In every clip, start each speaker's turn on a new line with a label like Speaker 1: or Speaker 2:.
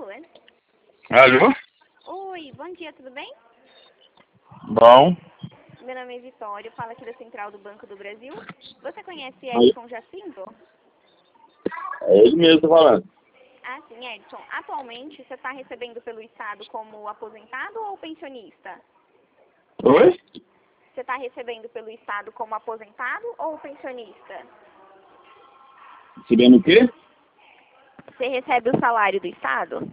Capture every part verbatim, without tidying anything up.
Speaker 1: Alô?
Speaker 2: Alô?
Speaker 1: Oi, bom dia, tudo bem?
Speaker 2: Bom.
Speaker 1: Meu nome é Vitória, eu falo aqui da Central do Banco do Brasil. Você conhece
Speaker 2: Aí.
Speaker 1: Edson Jacinto?
Speaker 2: É ele mesmo que tá falando.
Speaker 1: Ah, sim, Edson. Atualmente, você está recebendo pelo Estado como aposentado ou pensionista?
Speaker 2: Oi?
Speaker 1: Você está recebendo pelo Estado como aposentado ou pensionista?
Speaker 2: Recebendo o quê?
Speaker 1: Você recebe o salário do Estado?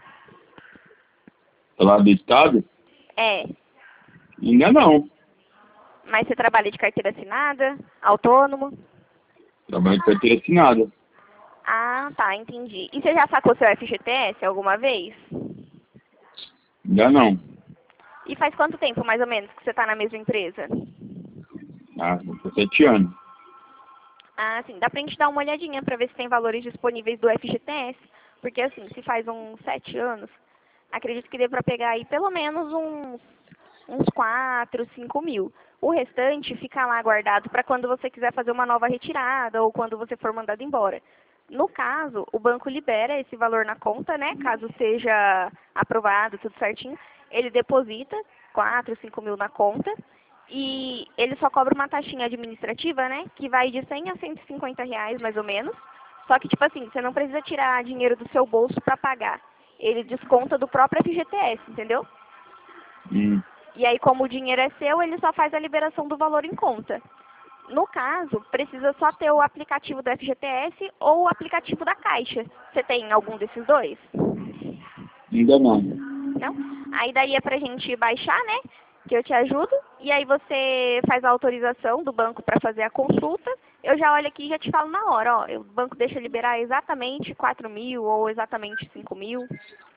Speaker 2: Falar do Estado?
Speaker 1: É.
Speaker 2: Ainda não.
Speaker 1: Mas você trabalha de carteira assinada? Autônomo?
Speaker 2: Trabalho de carteira assinada.
Speaker 1: Ah, tá, entendi. E você já sacou seu F G T S alguma vez?
Speaker 2: Ainda não.
Speaker 1: E faz quanto tempo, mais ou menos, que você está na mesma empresa?
Speaker 2: Ah, tô sete anos.
Speaker 1: Ah, sim. Dá pra gente dar uma olhadinha pra ver se tem valores disponíveis do F G T S. Porque, assim, se faz uns sete anos, acredito que dê pra pegar aí pelo menos uns, uns quatro, cinco mil. O restante fica lá guardado para quando você quiser fazer uma nova retirada ou quando você for mandado embora. No caso, o banco libera esse valor na conta, né? Caso seja aprovado, tudo certinho. Ele deposita quatro, cinco mil na conta. E ele só cobra uma taxinha administrativa, né? Que vai de cem a cento e cinquenta reais, mais ou menos. Só que, tipo assim, você não precisa tirar dinheiro do seu bolso para pagar. Ele desconta do próprio F G T S, entendeu?
Speaker 2: Hum.
Speaker 1: E aí, como o dinheiro é seu, ele só faz a liberação do valor em conta. No caso, precisa só ter o aplicativo do F G T S ou o aplicativo da Caixa. Você tem algum desses dois?
Speaker 2: Ainda não.
Speaker 1: Não? Aí daí é pra gente baixar, né? Que eu te ajudo. E aí você faz a autorização do banco para fazer a consulta. Eu já olho aqui e já te falo na hora, ó. O banco deixa liberar exatamente quatro mil ou exatamente cinco mil.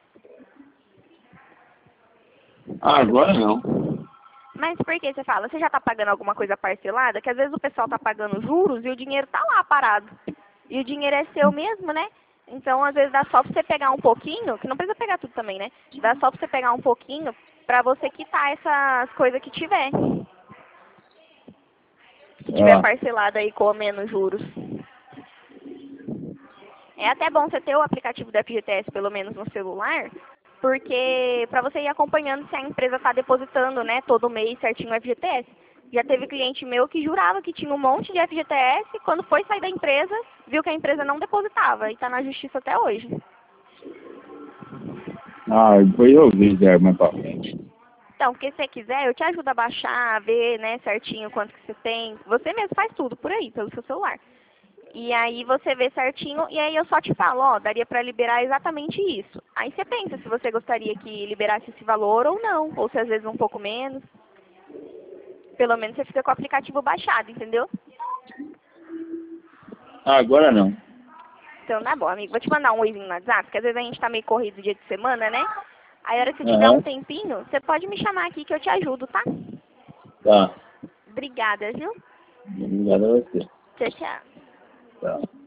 Speaker 2: Ah, agora não.
Speaker 1: Mas por que você fala? Você já está pagando alguma coisa parcelada? Que às vezes o pessoal está pagando juros e o dinheiro está lá parado. E o dinheiro é seu mesmo, né? Então, às vezes dá só para você pegar um pouquinho, que não precisa pegar tudo também, né? Dá só para você pegar um pouquinho para você quitar essas coisas que tiver. Que tiver
Speaker 2: Ah.
Speaker 1: parcelado aí com menos juros. É até bom você ter o aplicativo do F G T S, pelo menos no celular, porque para você ir acompanhando se a empresa está depositando, né, todo mês certinho o F G T S. Já teve cliente meu que jurava que tinha um monte de F G T S, quando foi sair da empresa, viu que a empresa não depositava e está na justiça até hoje.
Speaker 2: Ah, depois eu vejo já mais pra frente.
Speaker 1: Então, porque se você quiser, eu te ajudo a baixar, a ver, né, certinho quanto que você tem. Você mesmo faz tudo por aí, pelo seu celular. E aí você vê certinho, e aí eu só te falo, ó, daria para liberar exatamente isso. Aí você pensa se você gostaria que liberasse esse valor ou não, ou se às vezes um pouco menos. Pelo menos você fica com o aplicativo baixado, entendeu?
Speaker 2: Ah, agora não.
Speaker 1: Então tá bom, amigo. Vou te mandar um oizinho no WhatsApp, porque às vezes a gente tá meio corrido dia de semana, né? Aí a hora que você tiver um
Speaker 2: Aham.
Speaker 1: tempinho, você pode me chamar aqui que eu te ajudo, tá?
Speaker 2: Tá.
Speaker 1: Obrigada, viu?
Speaker 2: Obrigado a você.
Speaker 1: Tchau, tchau.
Speaker 2: Tá.